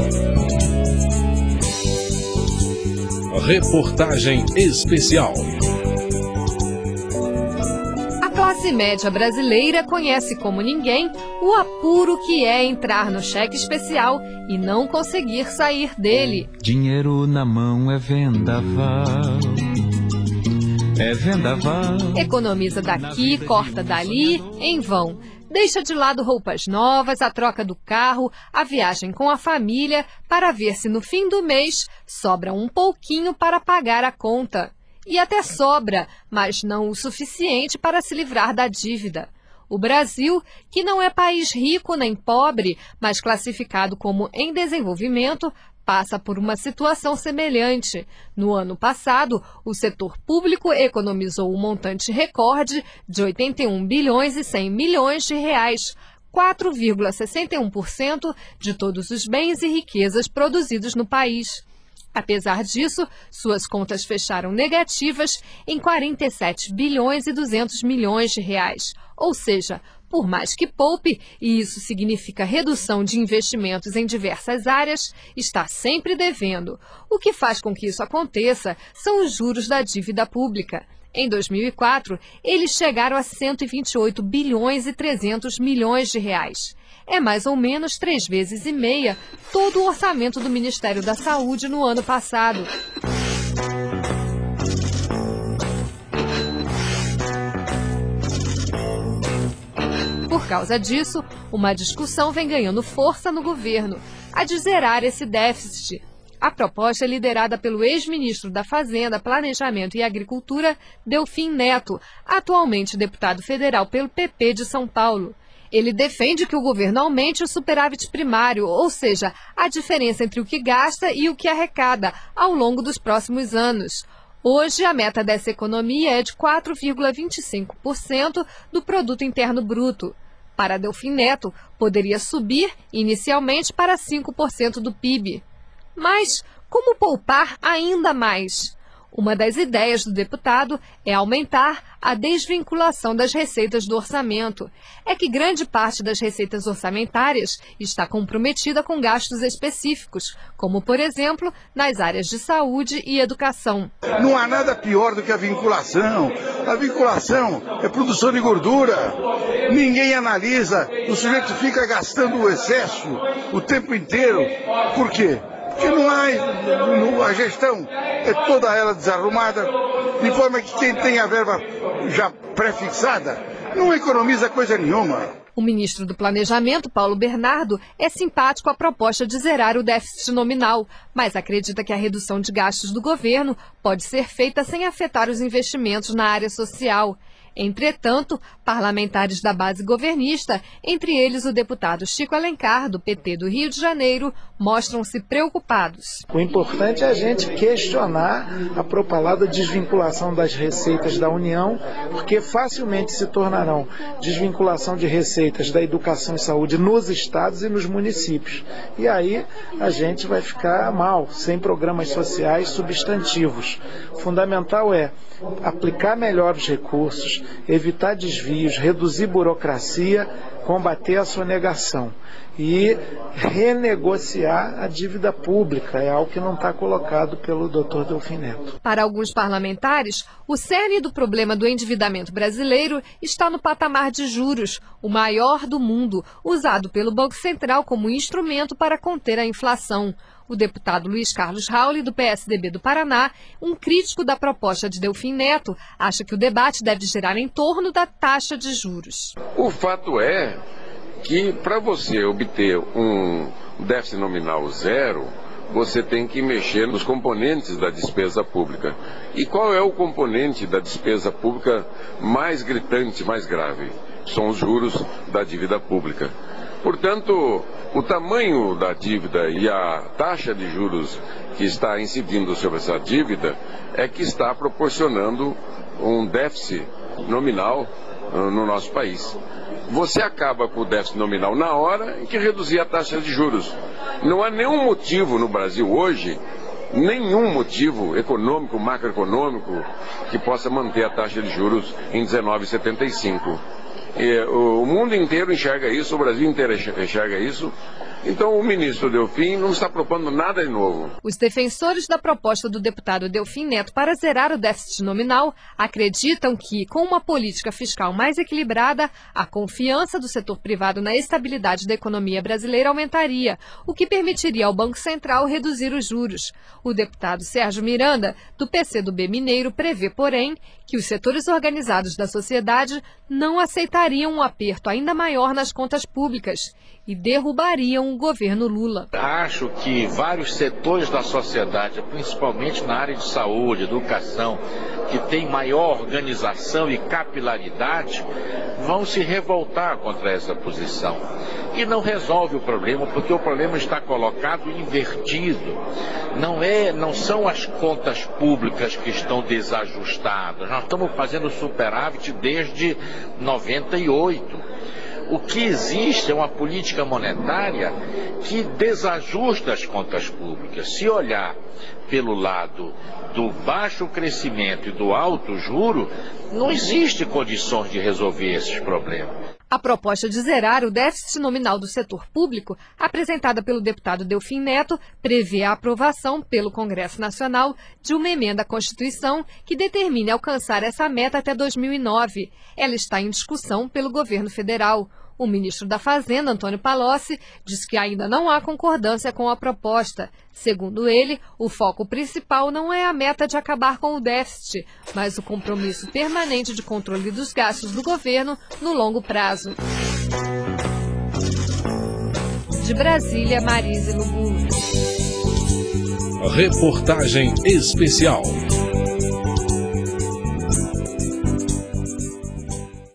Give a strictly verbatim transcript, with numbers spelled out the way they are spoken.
Reportagem especial. A classe média brasileira conhece como ninguém o apuro que é entrar no cheque especial e não conseguir sair dele. Dinheiro na mão é vendaval. É vendaval. Economiza daqui, corta dali, em vão. Deixa de lado roupas novas, a troca do carro, a viagem com a família, para ver se no fim do mês sobra um pouquinho para pagar a conta. E até sobra, mas não o suficiente para se livrar da dívida. O Brasil, que não é país rico nem pobre, mas classificado como em desenvolvimento, passa por uma situação semelhante. No ano passado, o setor público economizou um montante recorde de oitenta e um bilhões e cem milhões de reais, quatro vírgula sessenta e um por cento de todos os bens e riquezas produzidos no país. Apesar disso, suas contas fecharam negativas em quarenta e sete bilhões e duzentos milhões de reais. Ou seja, por mais que poupe, e isso significa redução de investimentos em diversas áreas, está sempre devendo. O que faz com que isso aconteça são os juros da dívida pública. Em dois mil e quatro, eles chegaram a cento e vinte e oito bilhões e trezentos milhões de reais. É mais ou menos três vezes e meia todo o orçamento do Ministério da Saúde no ano passado. Por causa disso, uma discussão vem ganhando força no governo, a de zerar esse déficit. A proposta é liderada pelo ex-ministro da Fazenda, Planejamento e Agricultura, Delfim Neto, atualmente deputado federal pelo P P de São Paulo. Ele defende que o governo aumente o superávit primário, ou seja, a diferença entre o que gasta e o que arrecada, ao longo dos próximos anos. Hoje, a meta dessa economia é de quatro vírgula vinte e cinco por cento do Produto Interno Bruto. Para Delfim Neto, poderia subir inicialmente para cinco por cento do P I B. Mas como poupar ainda mais? Uma das ideias do deputado é aumentar a desvinculação das receitas do orçamento. É que grande parte das receitas orçamentárias está comprometida com gastos específicos, como, por exemplo, nas áreas de saúde e educação. Não há nada pior do que a vinculação. A vinculação é produção de gordura. Ninguém analisa, o sujeito fica gastando o excesso o tempo inteiro. Por quê? Porque não há, a gestão é toda ela desarrumada, de forma que quem tem a verba já pré-fixada não economiza coisa nenhuma. O ministro do Planejamento, Paulo Bernardo, é simpático à proposta de zerar o déficit nominal, mas acredita que a redução de gastos do governo pode ser feita sem afetar os investimentos na área social. Entretanto, parlamentares da base governista, entre eles o deputado Chico Alencar, do P T do Rio de Janeiro, mostram-se preocupados. O importante é a gente questionar a propalada desvinculação das receitas da União, porque facilmente se tornarão desvinculação de receitas da educação e saúde nos estados e nos municípios. E aí a gente vai ficar mal, sem programas sociais substantivos. O fundamental é aplicar melhor os recursos, evitar desvios, reduzir burocracia, combater a sonegação e renegociar a dívida pública. É algo que não está colocado pelo doutor Delfim Neto. Para alguns parlamentares, o cerne do problema do endividamento brasileiro está no patamar de juros, o maior do mundo, usado pelo Banco Central como instrumento para conter a inflação. O deputado Luiz Carlos Rauli, do P S D B do Paraná, um crítico da proposta de Delfim Neto, acha que o debate deve girar em torno da taxa de juros. O fato é que para você obter um déficit nominal zero, você tem que mexer nos componentes da despesa pública. E qual é o componente da despesa pública mais gritante, mais grave? São os juros da dívida pública. Portanto, o tamanho da dívida e a taxa de juros que está incidindo sobre essa dívida é que está proporcionando um déficit nominal no nosso país. Você acaba com o déficit nominal na hora em que reduzir a taxa de juros. Não há nenhum motivo no Brasil hoje, nenhum motivo econômico, macroeconômico, que possa manter a taxa de juros em dezenove vírgula setenta e cinco. E, o mundo inteiro enxerga isso, o Brasil inteiro enxerga isso. Então o ministro Delfim não está propondo nada de novo. Os defensores da proposta do deputado Delfim Neto para zerar o déficit nominal acreditam que, com uma política fiscal mais equilibrada, a confiança do setor privado na estabilidade da economia brasileira aumentaria, o que permitiria ao Banco Central reduzir os juros. O deputado Sérgio Miranda, do P C do B Mineiro, prevê, porém, que os setores organizados da sociedade não aceitariam um aperto ainda maior nas contas públicas e derrubariam o governo Lula. Acho que vários setores da sociedade, principalmente na área de saúde, educação, que tem maior organização e capilaridade, vão se revoltar contra essa posição. E não resolve o problema, porque o problema está colocado invertido. Não, é, não são as contas públicas que estão desajustadas. Nós estamos fazendo superávit desde noventa e oito. O que existe é uma política monetária que desajusta as contas públicas. Se olhar pelo lado do baixo crescimento e do alto juro, não existe condições de resolver esses problemas. A proposta de zerar o déficit nominal do setor público, apresentada pelo deputado Delfim Neto, prevê a aprovação pelo Congresso Nacional de uma emenda à Constituição que determine alcançar essa meta até dois mil e nove. Ela está em discussão pelo governo federal. O ministro da Fazenda, Antônio Palocci, diz que ainda não há concordância com a proposta. Segundo ele, o foco principal não é a meta de acabar com o déficit, mas o compromisso permanente de controle dos gastos do governo no longo prazo. De Brasília, Marise Lubu. Reportagem especial.